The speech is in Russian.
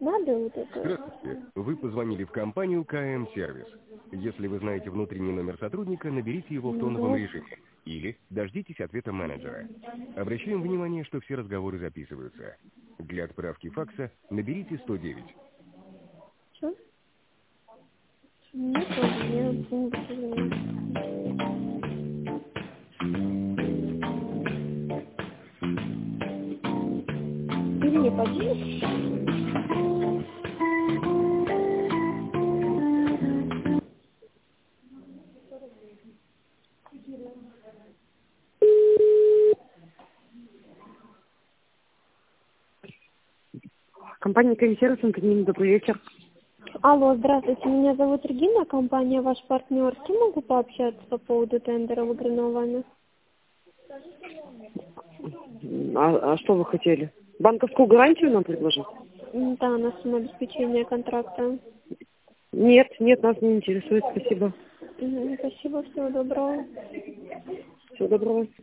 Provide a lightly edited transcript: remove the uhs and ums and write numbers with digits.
надо вот это. Здравствуйте. Вы позвонили в компанию КМ Сервис. Если вы знаете внутренний номер сотрудника, наберите его в тоновом режиме. Или дождитесь ответа менеджера. Обращаем внимание, что все разговоры записываются. Для отправки факса наберите 109. Что? Нет, нет, нет. Или не поделись? Компания «Комиссервис», Антонина, добрый вечер. Алло, здравствуйте, меня зовут Регина, компания «Ваш партнер». С кем могу пообщаться по поводу тендера, выигранного вами? А что вы хотели? Банковскую гарантию нам предложить? Да, на сумму обеспечения контракта. Нет, нас не интересует, спасибо. Спасибо, всего доброго. Всего доброго.